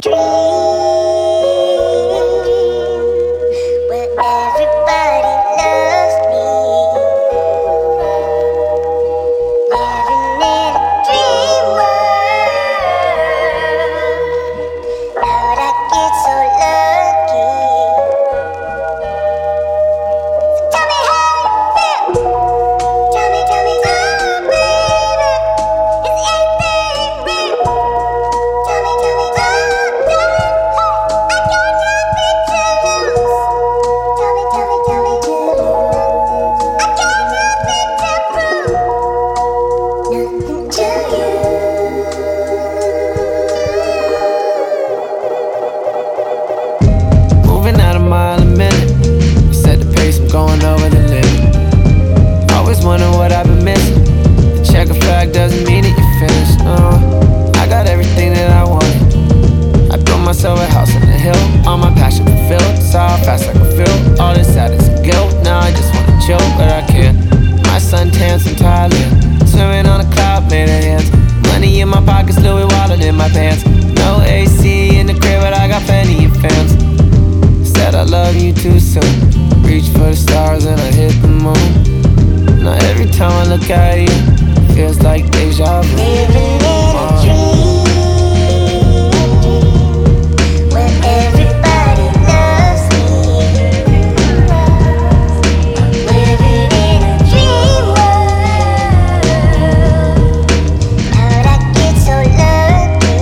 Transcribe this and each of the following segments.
dream where everybody loves me. Living in a dream world. How'd I get so lucky? So tell me how you feel. Tell me, baby. Is anything real? Tell me, I got nothing to lose. Tell me, I got nothing to prove. Nothing to you. Moving at a mile a minute. You set the pace, I'm going over the limit. Always wondering what I've been missing. The checker flag doesn't mean that you're finished, no. I got everything that I wanted. I built myself a house on the hill. All my passion fulfilled. It's all fast like a feel. All this sadness and guilt. Now I just wanna chill, but I can't. My suntan's from Thailand. Swimming on a cloud made of hands. Money in my pockets, Louis wallet in my pants. No AC in the crib, but I got plenty of fans. Said I love you too soon. Reach for the stars and I hit the moon. Now every time I look at you, feels like deja vu. Living in a dream where everybody loves me. Living in a dream world. How'd I get so lucky?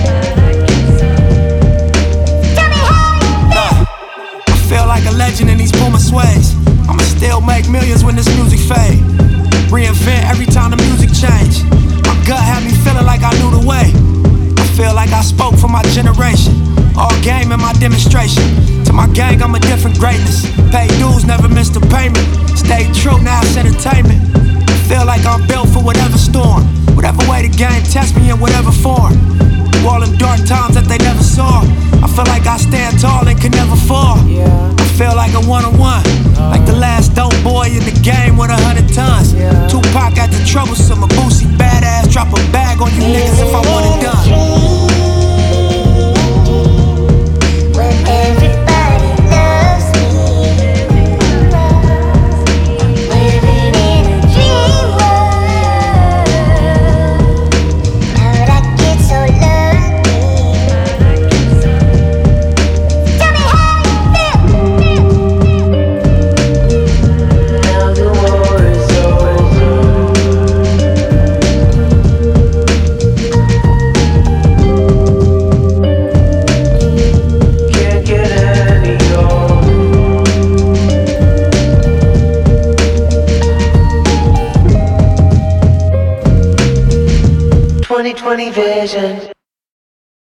Tell me how you feel. I feel like a legend in these Puma suedes. I'ma still make millions when this music fade. Reinvent every time the music change. My gut had me feeling like I knew the way. I feel like I spoke for my generation. All game in my demonstration. To my gang, I'm a different greatness. Pay dues, never missed a payment. Stay true, now it's entertainment. I feel like I'm built for whatever storm. Whatever way the game tests me in whatever form. Through all them dark times that they never saw. I feel like I stand tall and can never fall. I feel like a one-on-one. Like the last dope boy in the game with 100 tons. Tupac at the troublesome, a Boosie badass. Drop a bag on you niggas if I want it done. Where everybody loves me. Living in a dream world. How'd I get so lucky? Tell me how you feel. Now the war is over. Can't get any older. 2020 vision.